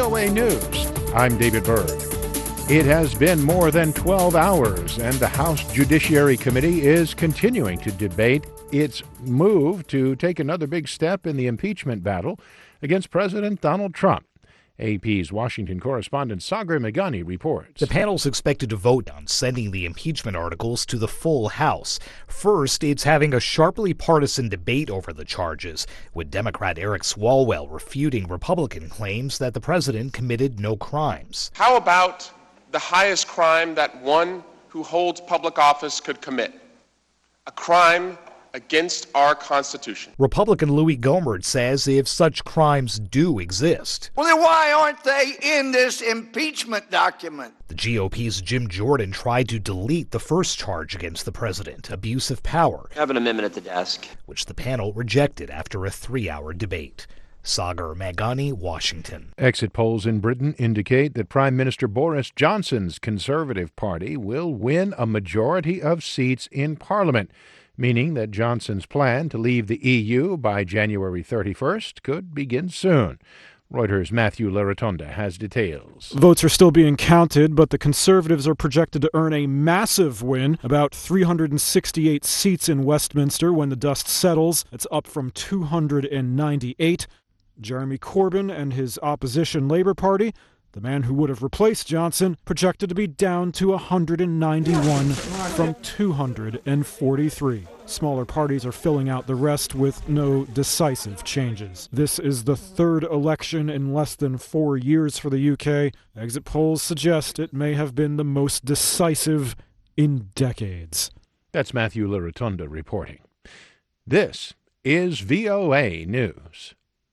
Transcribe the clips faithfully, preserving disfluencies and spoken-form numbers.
O A News. I'm David Byrd. It has been more than twelve hours, and the House Judiciary Committee is continuing to debate its move to take another big step in the impeachment battle against President Donald Trump. A P's Washington correspondent Sagar Meghani reports. The panel's expected to vote on sending the impeachment articles to the full House. First, it's having a sharply partisan debate over the charges, with Democrat Eric Swalwell refuting Republican claims that the president committed no crimes. How about the highest crime that one who holds public office could commit? A crime against our Constitution. Republican Louis Gohmert says if such crimes do exist, well, then why aren't they in this impeachment document? The G O P's Jim Jordan tried to delete the first charge against the president, abuse of power. I have an amendment at the desk, which the panel rejected after a three-hour debate. Sagar Meghani, Washington. Exit polls in Britain indicate that Prime Minister Boris Johnson's Conservative Party will win a majority of seats in Parliament, meaning that Johnson's plan to leave the E U by January thirty-first could begin soon. Reuters' Matthew Larotonda has details. Votes are still being counted, but the Conservatives are projected to earn a massive win, about three hundred sixty-eight seats in Westminster when the dust settles. It's up from two hundred ninety-eight. Jeremy Corbyn and his opposition Labour Party, the man who would have replaced Johnson, projected to be down to one hundred ninety-one from two hundred forty-three. Smaller parties are filling out the rest with no decisive changes. This is the third election in less than four years for the U K. Exit polls suggest it may have been the most decisive in decades. That's Matthew Larotonda reporting. This is V O A News.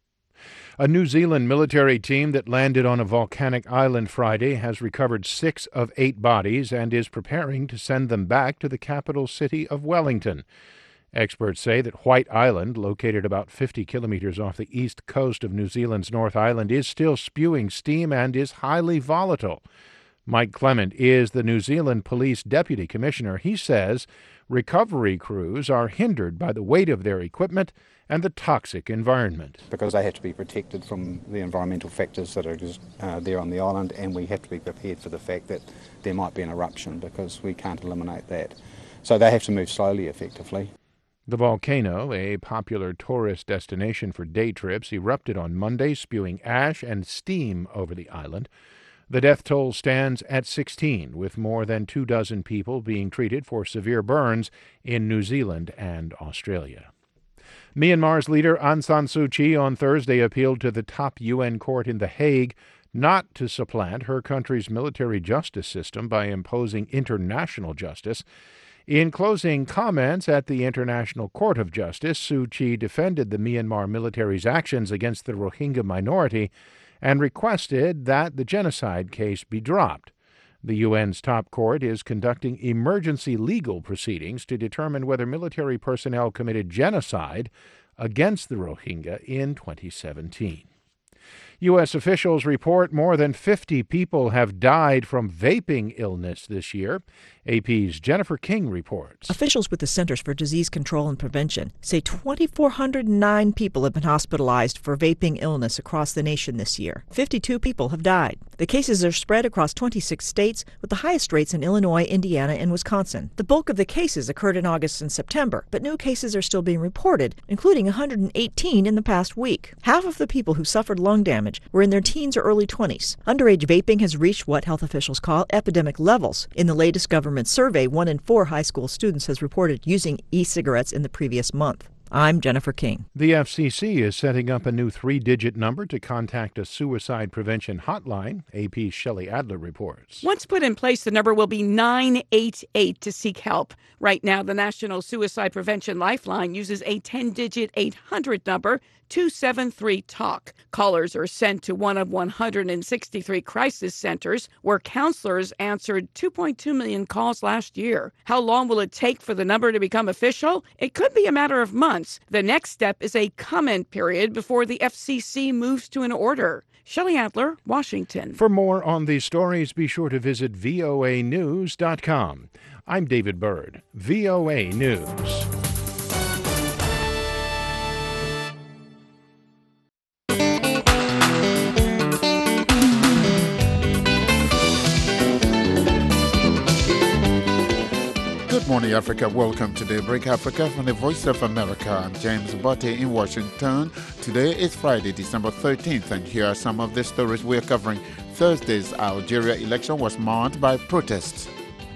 A New Zealand military team that landed on a volcanic island Friday has recovered six of eight bodies and is preparing to send them back to the capital city of Wellington. Experts say that White Island, located about fifty kilometers off the east coast of New Zealand's North Island, is still spewing steam and is highly volatile. Mike Clement is the New Zealand Police Deputy Commissioner. He says recovery crews are hindered by the weight of their equipment and the toxic environment. Because they have to be protected from the environmental factors that are just, uh, there on the island, and we have to be prepared for the fact that there might be an eruption because we can't eliminate that. So they have to move slowly, effectively. The volcano, a popular tourist destination for day trips, erupted on Monday, spewing ash and steam over the island. The death toll stands at sixteen, with more than two dozen people being treated for severe burns in New Zealand and Australia. Myanmar's leader Aung San Suu Kyi on Thursday appealed to the top U N court in The Hague not to supplant her country's military justice system by imposing international justice. In closing comments at the International Court of Justice, Suu Kyi defended the Myanmar military's actions against the Rohingya minority and requested that the genocide case be dropped. The U N's top court is conducting emergency legal proceedings to determine whether military personnel committed genocide against the Rohingya in twenty seventeen. U S officials report more than fifty people have died from vaping illness this year. A P's Jennifer King reports. Officials with the Centers for Disease Control and Prevention say two thousand four hundred nine people have been hospitalized for vaping illness across the nation this year. fifty-two people have died. The cases are spread across twenty-six states, with the highest rates in Illinois, Indiana, and Wisconsin. The bulk of the cases occurred in August and September, but new cases are still being reported, including one hundred eighteen in the past week. Half of the people who suffered lung damage were in their teens or early twenties. Underage vaping has reached what health officials call epidemic levels. In the latest government survey, one in four high school students has reported using e-cigarettes in the previous month. I'm Jennifer King. The F C C is setting up a new three-digit number to contact a suicide prevention hotline. A P's Shelley Adler reports. Once put in place, the number will be nine eight eight to seek help. Right now, the National Suicide Prevention Lifeline uses a ten-digit eight hundred number, two seven three talk. Callers are sent to one of one hundred sixty-three crisis centers, where counselors answered two point two million calls last year. How long will it take for the number to become official? It could be a matter of months. The next step is a comment period before the F C C moves to an order. Shelley Adler, Washington. For more on these stories, be sure to visit V O A news dot com. I'm David Byrd, V O A News. morning, Africa. Welcome to Daybreak Africa from the Voice of America. I'm James Botte in Washington. Today is Friday, December thirteenth, and here are some of the stories we're covering. Thursday's Algeria election was marred by protests.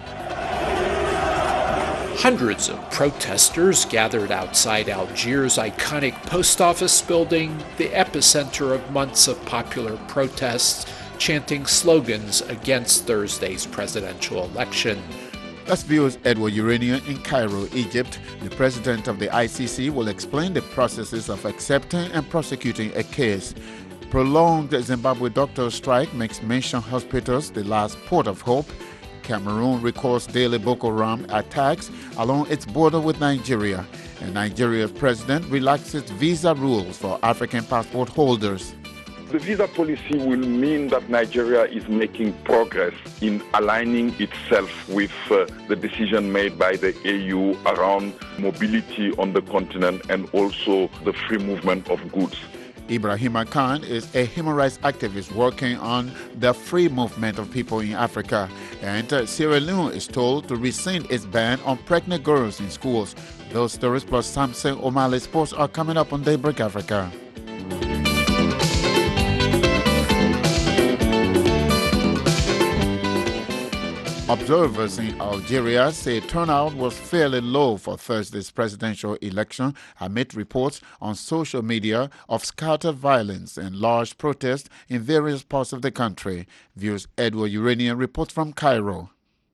Hundreds of protesters gathered outside Algiers' iconic post office building, the epicenter of months of popular protests, chanting slogans against Thursday's presidential election. That's V O's Edward Urania in Cairo, Egypt. The president of the I C C will explain the processes of accepting and prosecuting a case. Prolonged Zimbabwe doctor strike makes mission hospitals the last port of hope. Cameroon records daily Boko Haram attacks along its border with Nigeria. And Nigeria's president relaxes visa rules for African passport holders. The visa policy will mean that Nigeria is making progress in aligning itself with uh, the decision made by the A U around mobility on the continent and also the free movement of goods. Ibrahima Khan is a human rights activist working on the free movement of people in Africa. And uh, Sierra Leone is told to rescind its ban on pregnant girls in schools. Those stories plus Samson O'Malley Sports are coming up on Daybreak Africa. Observers in Algeria say turnout was fairly low for Thursday's presidential election amid reports on social media of scattered violence and large protests in various parts of the country. Views Edward Urania reports from Cairo.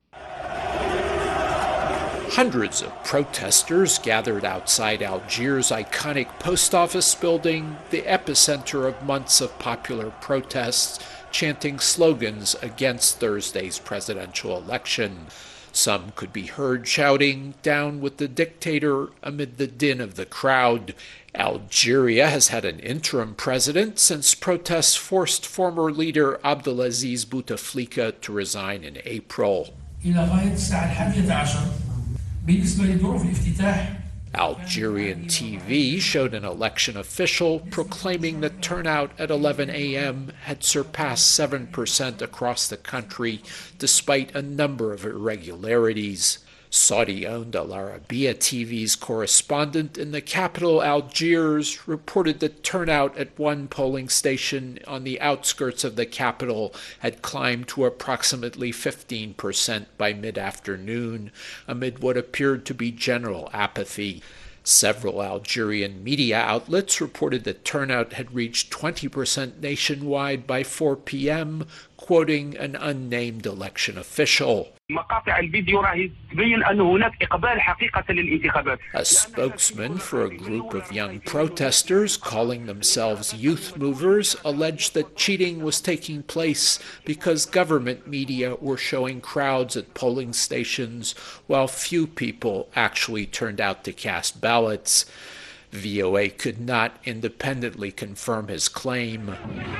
Hundreds of protesters gathered outside Algiers' iconic post office building, the epicenter of months of popular protests, chanting slogans against Thursday's presidential election. Some could be heard shouting, "Down with the dictator," amid the din of the crowd. Algeria has had an interim president since protests forced former leader Abdelaziz Bouteflika to resign in April. Algerian T V showed an election official proclaiming that turnout at eleven a.m. had surpassed seven percent across the country, despite a number of irregularities. Saudi-owned Al Arabiya T V's correspondent in the capital, Algiers, reported that turnout at one polling station on the outskirts of the capital had climbed to approximately fifteen percent by mid-afternoon, amid what appeared to be general apathy. Several Algerian media outlets reported that turnout had reached twenty percent nationwide by four p.m., quoting an unnamed election official. A spokesman for a group of young protesters calling themselves Youth Movers alleged that cheating was taking place because government media were showing crowds at polling stations while few people actually turned out to cast ballots. V O A could not independently confirm his claim.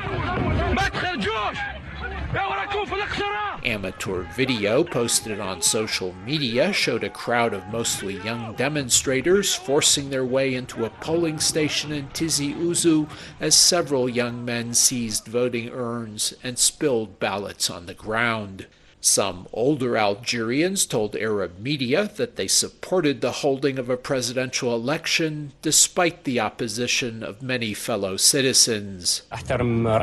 Amateur video posted on social media showed a crowd of mostly young demonstrators forcing their way into a polling station in Tizi Ouzou as several young men seized voting urns and spilled ballots on the ground. Some older Algerians told Arab media that they supported the holding of a presidential election despite the opposition of many fellow citizens. A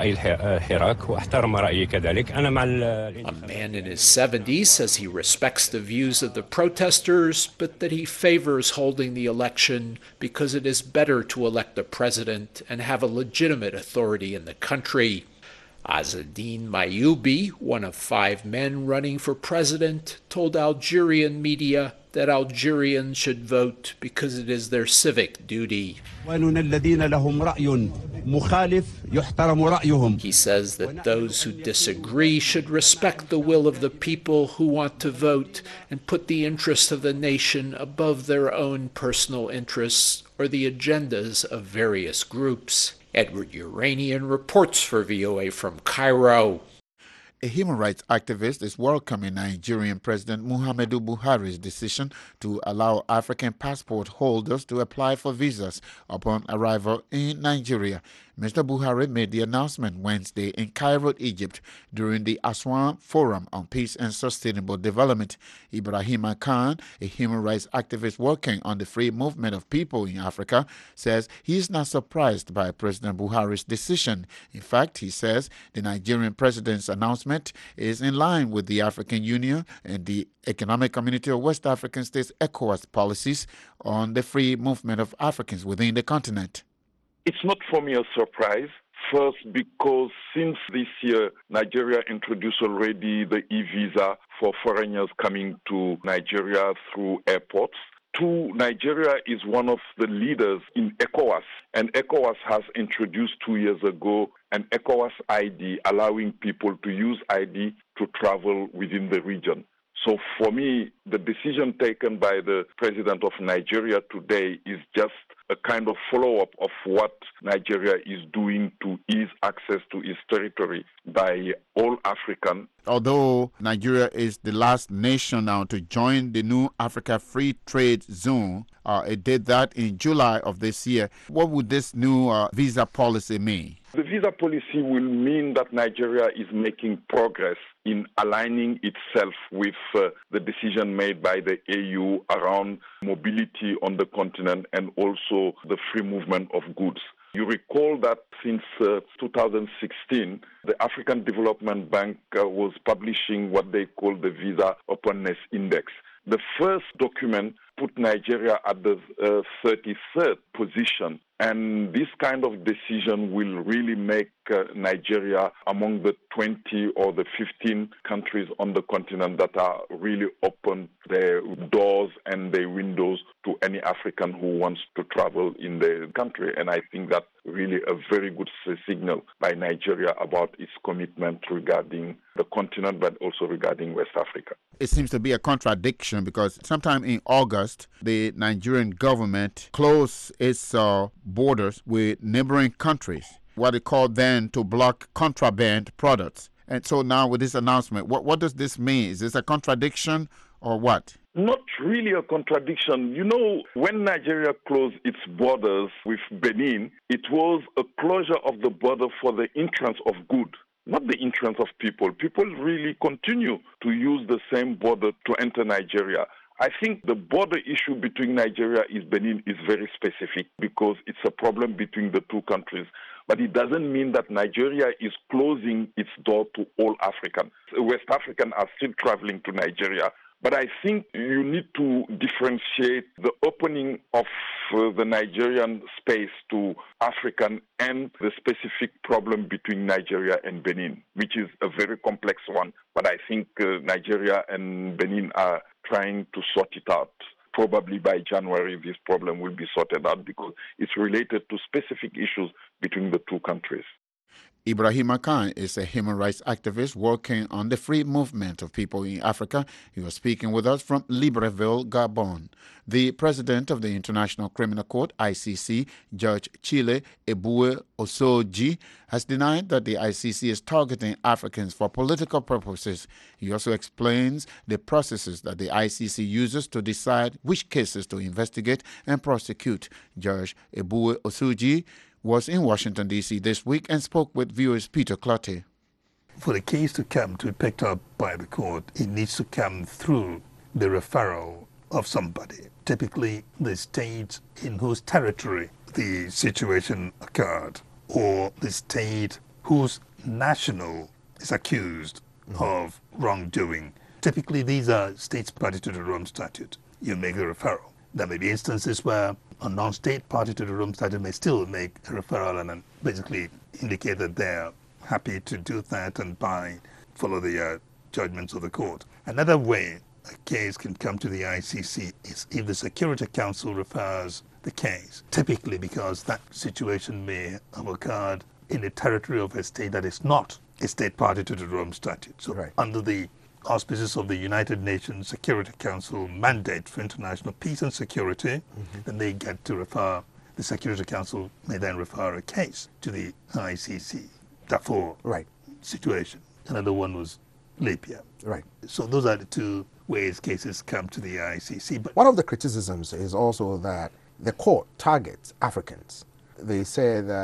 man in his seventies says he respects the views of the protesters, but that he favors holding the election because it is better to elect a president and have a legitimate authority in the country. Azzedine Mayoubi, one of five men running for president, told Algerian media that Algerians should vote because it is their civic duty. He says that those who disagree should respect the will of the people who want to vote and put the interests of the nation above their own personal interests or the agendas of various groups. Edward Uranian reports for V O A from Cairo. A human rights activist is welcoming Nigerian President Muhammadu Buhari's decision to allow African passport holders to apply for visas upon arrival in Nigeria. Mister Buhari made the announcement Wednesday in Cairo, Egypt, during the Aswan Forum on Peace and Sustainable Development. Ibrahima Khan, a human rights activist working on the free movement of people in Africa, says he is not surprised by President Buhari's decision. In fact, he says the Nigerian president's announcement is in line with the African Union and the Economic Community of West African States ECOWAS policies on the free movement of Africans within the continent. It's not for me a surprise. First, because since this year, Nigeria introduced already the e-visa for foreigners coming to Nigeria through airports. Two, Nigeria is one of the leaders in ECOWAS, and ECOWAS has introduced two years ago an ECOWAS I D, allowing people to use I D to travel within the region. So for me, the decision taken by the president of Nigeria today is just a kind of follow-up of what Nigeria is doing to ease access to its territory by all African. Although Nigeria is the last nation now to join the new Africa Free Trade Zone, uh, it did that in July of this year. What would this new uh, visa policy mean? The visa policy will mean that Nigeria is making progress in aligning itself with uh, the decision made by the A U around mobility on the continent and also the free movement of goods. You recall that since uh, two thousand sixteen, the African Development Bank uh, was publishing what they call the Visa Openness Index. The first document put Nigeria at the uh, thirty-third position. And this kind of decision will really make uh, Nigeria among the twenty or the fifteen countries on the continent that are really open their doors and their windows to any African who wants to travel in the country. And I think that's really a very good signal by Nigeria about its commitment regarding the continent, but also regarding West Africa. It seems to be a contradiction because sometime in August, the Nigerian government closed its uh, borders with neighboring countries, what they called then to block contraband products. And so now with this announcement, what, what does this mean? Is this a contradiction or what? Not really a contradiction. You know, when Nigeria closed its borders with Benin, it was a closure of the border for the entrance of goods, not the entrance of people. People really continue to use the same border to enter Nigeria. I think the border issue between Nigeria and Benin is very specific because it's a problem between the two countries. But it doesn't mean that Nigeria is closing its door to all Africans. West Africans are still traveling to Nigeria. But I think you need to differentiate the opening of uh, the Nigerian space to African and the specific problem between Nigeria and Benin, which is a very complex one. But I think uh, Nigeria and Benin are trying to sort it out. Probably by January, this problem will be sorted out because it's related to specific issues between the two countries. Ibrahima Khan is a human rights activist working on the free movement of people in Africa. He was speaking with us from Libreville, Gabon. The president of the International Criminal Court, I C C, Judge Chile Ebue Osoji, has denied that the I C C is targeting Africans for political purposes. He also explains the processes that the I C C uses to decide which cases to investigate and prosecute. Judge Ebue Osoji was in Washington, D C this week and spoke with viewers Peter Clottey. For the case to come to be picked up by the court, it needs to come through the referral of somebody, typically the state in whose territory the situation occurred, or the state whose national is accused mm-hmm. of wrongdoing. Typically, these are states party to the Rome Statute. You make a referral. There may be instances where a non-state party to the Rome Statute may still make a referral and basically indicate that they're happy to do that and by follow the uh, judgments of the court. Another way a case can come to the I C C is if the Security Council refers the case, typically because that situation may have occurred in the territory of a state that is not a state party to the Rome Statute. So right. under the auspices of the United Nations Security Council mandate for international peace and security, mm-hmm. then they get to refer, the Security Council may then refer a case to the I C C. Darfur right. situation. Another one was Libya. Right. So those are the two ways cases come to the I C C. But one of the criticisms is also that the court targets Africans. They say that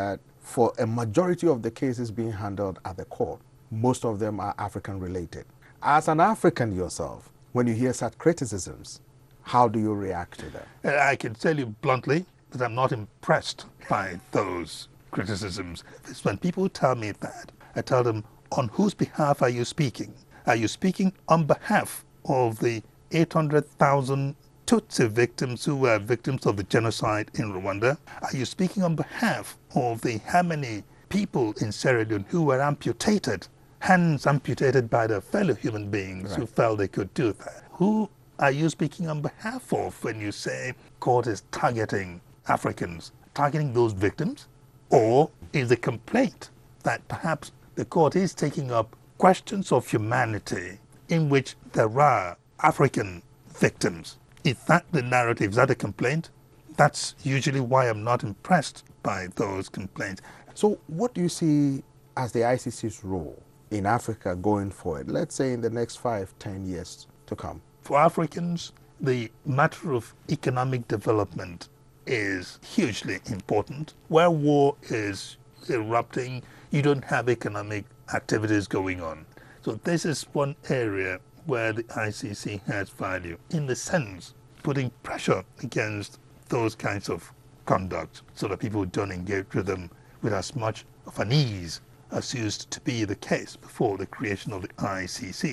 for a majority of the cases being handled at the court, most of them are African related. As an African yourself, when you hear such criticisms, how do you react to them? I can tell you bluntly that I'm not impressed by those criticisms. It's when people tell me that, I tell them, on whose behalf are you speaking? Are you speaking on behalf of the eight hundred thousand Tutsi victims who were victims of the genocide in Rwanda? Are you speaking on behalf of the how many people in Sierra Leone who were amputated, hands amputated by their fellow human beings right. who felt they could do that? Who are you speaking on behalf of when you say court is targeting Africans, targeting those victims? Or is the complaint that perhaps the court is taking up questions of humanity in which there are African victims? Is that the narrative? Is that a complaint? That's usually why I'm not impressed by those complaints. So what do you see as the I C C's role in Africa going forward, let's say in the next five, ten years to come? For Africans, the matter of economic development is hugely important. Where war is erupting, you don't have economic activities going on. So this is one area where the I C C has value, in the sense putting pressure against those kinds of conduct so that people don't engage with them with as much of an ease as used to be the case before the creation of the I C C.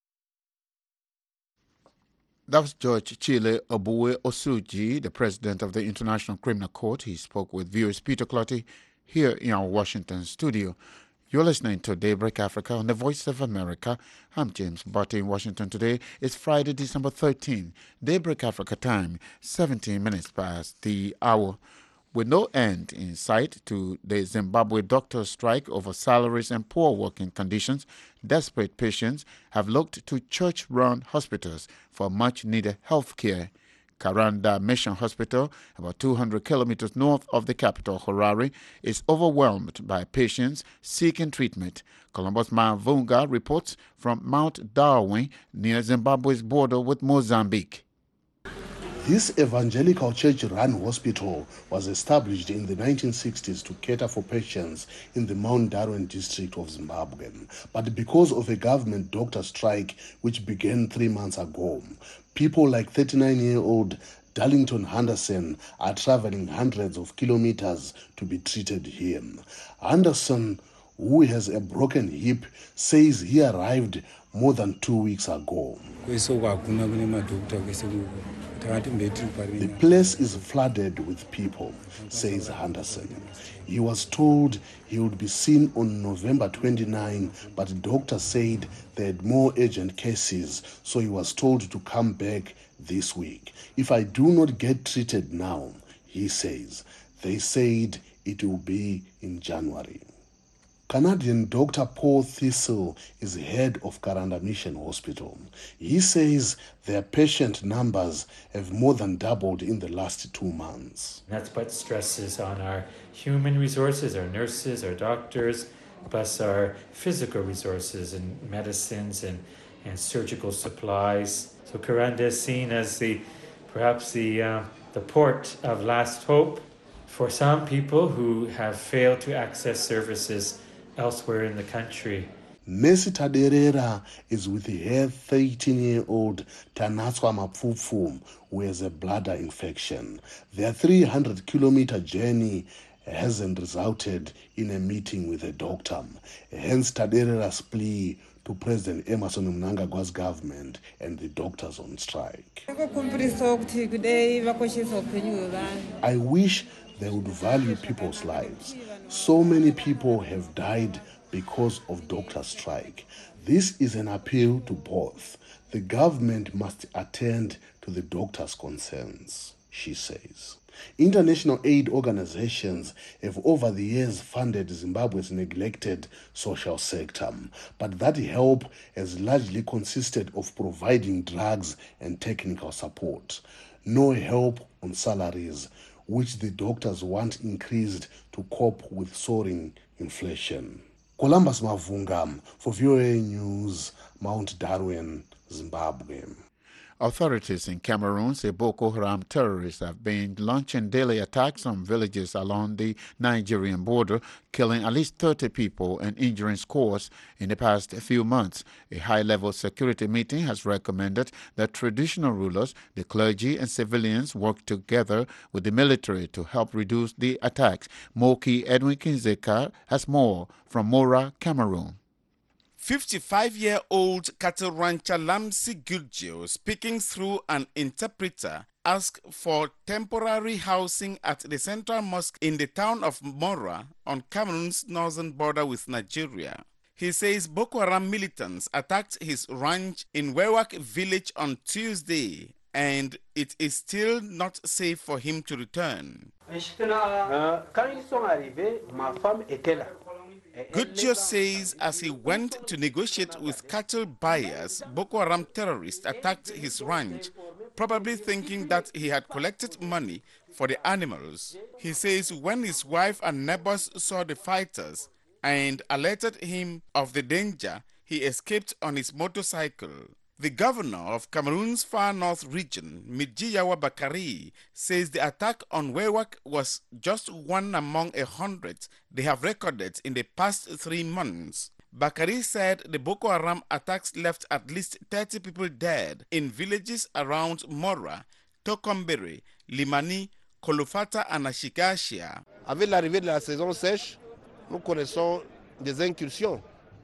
That was George Chile Obuwe Osuji, the president of the International Criminal Court. He spoke with viewers Peter Clotty here in our Washington studio. You're listening to Daybreak Africa on the Voice of America. I'm James Botti in Washington today. It's Friday, December thirteenth. Daybreak Africa time, seventeen minutes past the hour. With no end in sight to the Zimbabwe doctors' strike over salaries and poor working conditions, desperate patients have looked to church-run hospitals for much-needed health care. Karanda Mission Hospital, about two hundred kilometers north of the capital, Harare, is overwhelmed by patients seeking treatment. Columbus Mavunga reports from Mount Darwin, near Zimbabwe's border with Mozambique. This evangelical church-run hospital was established in the nineteen sixties to cater for patients in the Mount Darwin district of Zimbabwe. But because of a government doctor strike which began three months ago, people like thirty-nine-year-old Darlington Henderson are traveling hundreds of kilometers to be treated here. Henderson, who has a broken hip, says he arrived more than two weeks ago. The place is flooded with people, says Henderson. He was told he would be seen on November twenty-ninth, but doctors said they had more urgent cases, so he was told to come back this week. If I do not get treated now, he says, they said it will be in January. Canadian Doctor Paul Thistle is head of Karanda Mission Hospital. He says their patient numbers have more than doubled in the last two months. That's put stresses on our human resources, our nurses, our doctors, plus our physical resources and medicines and, and surgical supplies. So Karanda is seen as the perhaps the, uh, the port of last hope for some people who have failed to access services elsewhere in the country. Mercy Taderera is with her thirteen-year-old Tanatswa Mapfufu, who has a bladder infection. Their three hundred kilometer journey hasn't resulted in a meeting with a doctor. Hence Taderera's plea to President Emmerson Mnangagwa's government and the doctors on strike. I wish they would value people's lives. So many people have died because of doctor strike. This is an appeal to both. The government must attend to the doctors' concerns, she says. International aid organizations have over the years funded Zimbabwe's neglected social sector, but that help has largely consisted of providing drugs and technical support. No help on salaries, which the doctors want increased to cope with soaring inflation. Columbus Mavunga for V O A News, Mount Darwin, Zimbabwe. Authorities in Cameroon say Boko Haram terrorists have been launching daily attacks on villages along the Nigerian border, killing at least thirty people and injuring scores in the past few months. A high-level security meeting has recommended that traditional rulers, the clergy and civilians work together with the military to help reduce the attacks. Moki Edwin Kinzeka has more from Mora, Cameroon. fifty-five-year-old cattle rancher Lamsi Gulgio, speaking through an interpreter, asked for temporary housing at the central mosque in the town of Mora on Cameroon's northern border with Nigeria. He says Boko Haram militants attacked his ranch in Wewak village on Tuesday, and it is still not safe for him to return. Gudjo says as he went to negotiate with cattle buyers, Boko Haram terrorists attacked his ranch, probably thinking that he had collected money for the animals. He says when his wife and neighbors saw the fighters and alerted him of the danger, he escaped on his motorcycle. The governor of Cameroon's far north region, Midjiyawa Bakari, says the attack on Wewak was just one among a hundred they have recorded in the past three months. Bakari said the Boko Haram attacks left at least thirty people dead in villages around Mora, Tokombere, Limani, Kolofata and Ashikashia. Avec l'arrivée de la saison sèche, nous connaissons des incursions.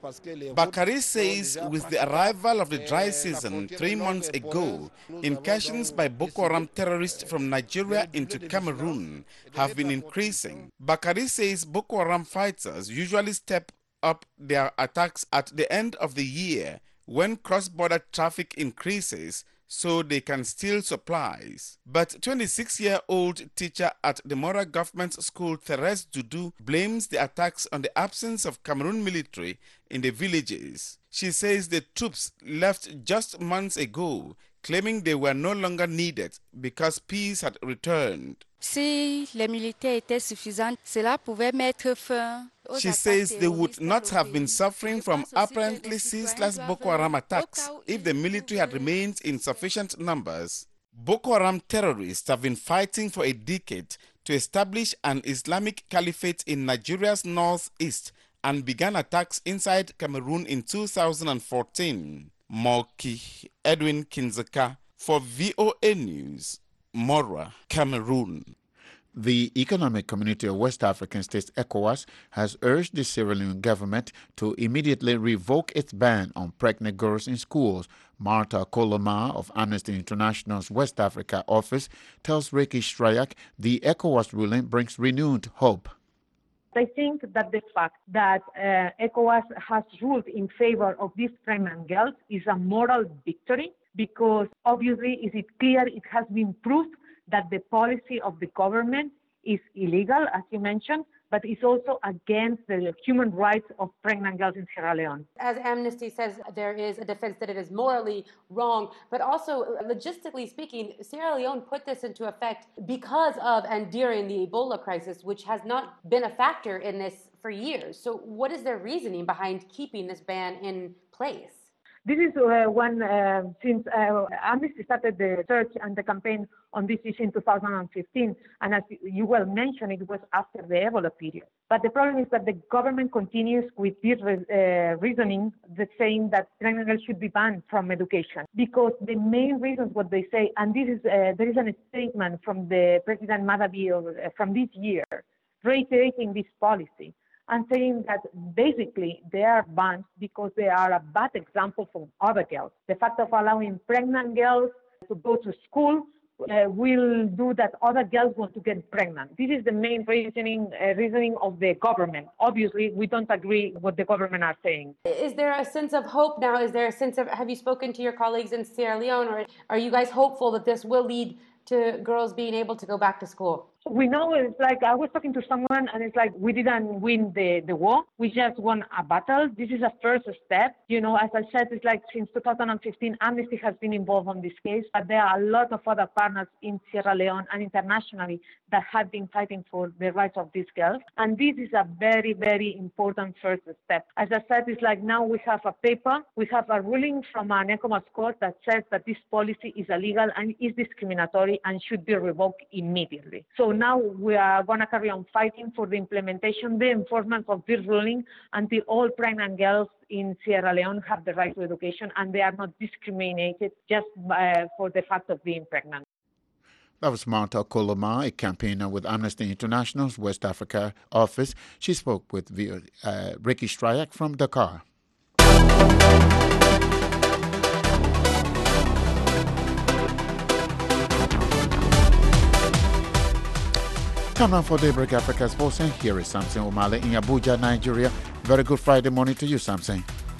Bakari says with the arrival of the dry season three months ago, incursions by Boko Haram terrorists from Nigeria into Cameroon have been increasing. Bakari says Boko Haram fighters usually step up their attacks at the end of the year when cross-border traffic increases so they can steal supplies. But twenty-six-year-old teacher at the Mora Government School, Therese Dudu, blames the attacks on the absence of Cameroon military in the villages. She says the troops left just months ago, claiming they were no longer needed because peace had returned. Si les militaires étaient suffisants, cela pouvait mettre fin. She says they would not have been suffering from apparently ceaseless Boko Haram attacks if the military had remained in sufficient numbers. Boko Haram terrorists have been fighting for a decade to establish an Islamic caliphate in Nigeria's northeast and began attacks inside Cameroon in two thousand fourteen. Moki Edwin Kinzeka for V O A News, Mora, Cameroon. The Economic Community of West African States, ECOWAS, has urged the Sierra Leone government to immediately revoke its ban on pregnant girls in schools. Martha Koloma of Amnesty International's West Africa office tells Ricky Strayak the ECOWAS ruling brings renewed hope. I think that the fact that uh, ECOWAS has ruled in favor of these pregnant girls is a moral victory, because obviously is it clear it has been proved that the policy of the government is illegal, as you mentioned, but it's also against the human rights of pregnant girls in Sierra Leone. As Amnesty says, there is a defense that it is morally wrong, but also logistically speaking, Sierra Leone put this into effect because of and during the Ebola crisis, which has not been a factor in this for years. So what is their reasoning behind keeping this ban in place? This is uh, one, uh, since uh, Amnesty started the search and the campaign on this issue in two thousand fifteen, and as you well mentioned, it was after the Ebola period. But the problem is that the government continues with this uh, reasoning, that saying that pregnant girls should be banned from education, because the main reasons what they say, and this is uh, there is a statement from the President Madabi uh, from this year, reiterating this policy, and saying that basically they are banned because they are a bad example for other girls. The fact of allowing pregnant girls to go to school uh, will do that other girls want to get pregnant. This is the main reasoning uh, reasoning of the government. Obviously, we don't agree with what the government are saying. Is there a sense of hope now? Is there a sense of, have you spoken to your colleagues in Sierra Leone, or are you guys hopeful that this will lead to girls being able to go back to school? We know it's like, I was talking to someone and it's like, we didn't win the, the war. We just won a battle. This is a first step. You know, as I said, it's like since two thousand fifteen, Amnesty has been involved on this case, but there are a lot of other partners in Sierra Leone and internationally that have been fighting for the rights of these girls. And this is a very, very important first step. As I said, it's like now we have a paper, we have a ruling from an ECOWAS court that says that this policy is illegal and is discriminatory and should be revoked immediately. So now we are going to carry on fighting for the implementation, the enforcement of this ruling until all pregnant girls in Sierra Leone have the right to education and they are not discriminated just uh, for the fact of being pregnant. That was Marta Koloma, a campaigner with Amnesty International's West Africa office. She spoke with uh, Ricky Stryak from Dakar. Time now for Daybreak Africa Sports, and here is Samson Omale in Abuja, Nigeria. Very good Friday morning to you, Samson.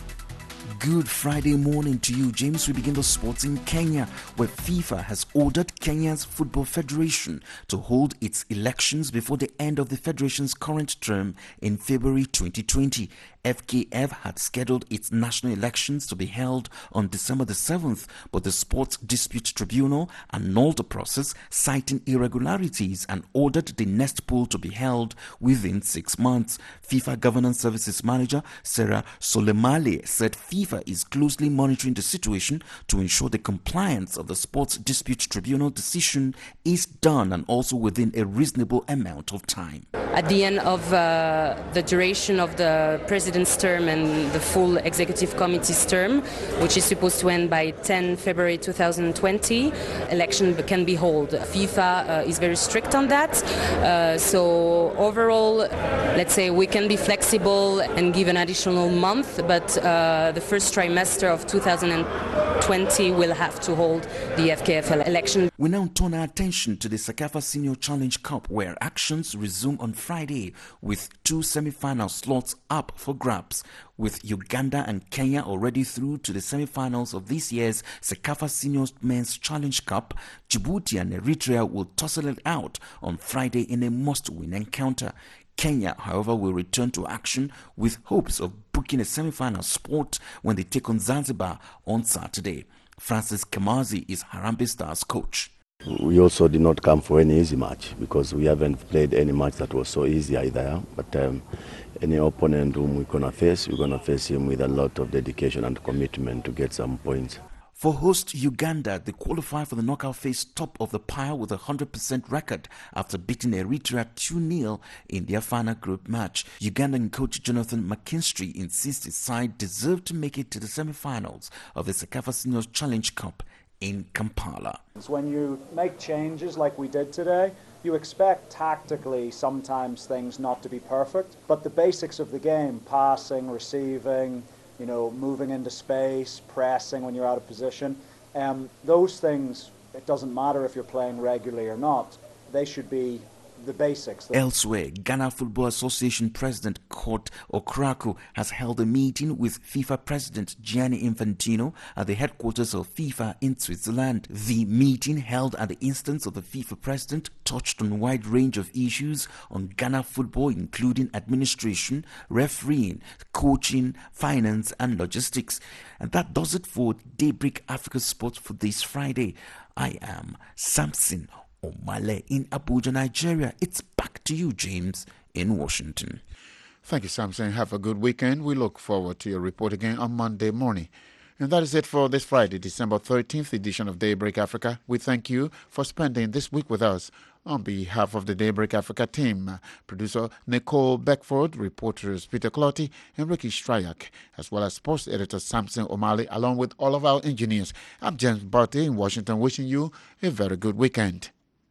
Good Friday morning to you, James. We begin the sports in Kenya, where FIFA has ordered Kenya's Football Federation to hold its elections before the end of the federation's current term in February twenty twenty. F K F had scheduled its national elections to be held on December the seventh, but the Sports Dispute Tribunal annulled the process, citing irregularities, and ordered the next poll to be held within six months. FIFA Governance Services Manager Sarah Solemale said FIFA is closely monitoring the situation to ensure the compliance of the Sports Dispute Tribunal decision is done and also within a reasonable amount of time. At the end of uh, the duration of the president's term and the full executive committee's term, which is supposed to end by tenth February two thousand twenty, election can be held. FIFA uh, is very strict on that. Uh, so overall, let's say we can be flexible and give an additional month, but uh, the first trimester of two thousand twenty will have to hold the F K F election. We now turn our attention to the CECAFA Senior Challenge Cup, where actions resume on Friday with two semi-final slots up for grabs, with Uganda and Kenya already through to the semi-finals of this year's CECAFA Senior Men's Challenge Cup. Djibouti and Eritrea will tussle it out on Friday in a must-win encounter. Kenya, however, will return to action with hopes of booking a semi-final spot when they take on Zanzibar on Saturday. Francis Kamazi is Harambee Stars coach. We also did not come for any easy match because we haven't played any match that was so easy either. But um, any opponent whom we're going to face, we're going to face him with a lot of dedication and commitment to get some points. For host Uganda, they qualify for the knockout phase top of the pile with a one hundred percent record after beating Eritrea two nil in their final group match. Ugandan coach Jonathan McKinstry insists his side deserved to make it to the semi-finals of the CECAFA Seniors Challenge Cup in Kampala. When you make changes like we did today, you expect tactically sometimes things not to be perfect, but the basics of the game, passing, receiving, you know, moving into space, pressing when you're out of position, um, those things, it doesn't matter if you're playing regularly or not, they should be the basics. Elsewhere, Ghana Football Association President Kurt Okraku has held a meeting with FIFA President Gianni Infantino at the headquarters of FIFA in Switzerland. The meeting, held at the instance of the FIFA President, touched on a wide range of issues on Ghana football, including administration, refereeing, coaching, finance and logistics. And that does it for Daybreak Africa Sports for this Friday. I am Samson Omale in Abuja, Nigeria. It's back to you, James, in Washington. Thank you, Samson. Have a good weekend. We look forward to your report again on Monday morning. And that is it for this Friday, December thirteenth edition of Daybreak Africa. We thank you for spending this week with us. On behalf of the Daybreak Africa team, producer Nicole Beckford, reporters Peter Clotty and Ricky Stryak, as well as sports editor Samson Omale, along with all of our engineers, I'm James Barty in Washington, wishing you a very good weekend.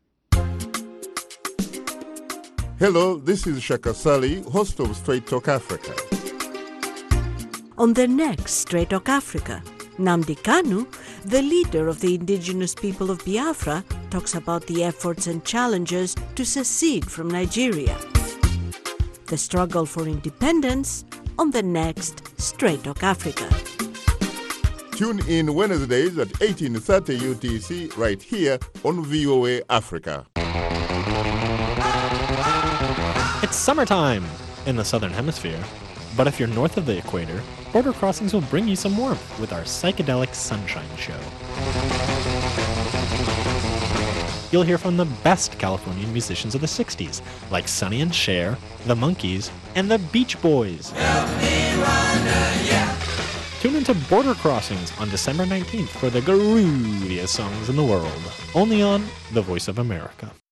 Hello, this is Shaka Sali, host of Straight Talk Africa. On the next Straight Talk Africa, Nnamdi Kanu, the leader of the indigenous people of Biafra, talks about the efforts and challenges to secede from Nigeria. The struggle for independence on the next Straight Talk Africa. Tune in Wednesdays at eighteen thirty U T C right here on V O A Africa. It's summertime in the southern hemisphere, but if you're north of the equator, Border Crossings will bring you some warmth with our psychedelic sunshine show. You'll hear from the best Californian musicians of the sixties, like Sonny and Cher, the Monkees, and the Beach Boys. Tune into Border Crossings on December nineteenth for the grooviest songs in the world, only on The Voice of America.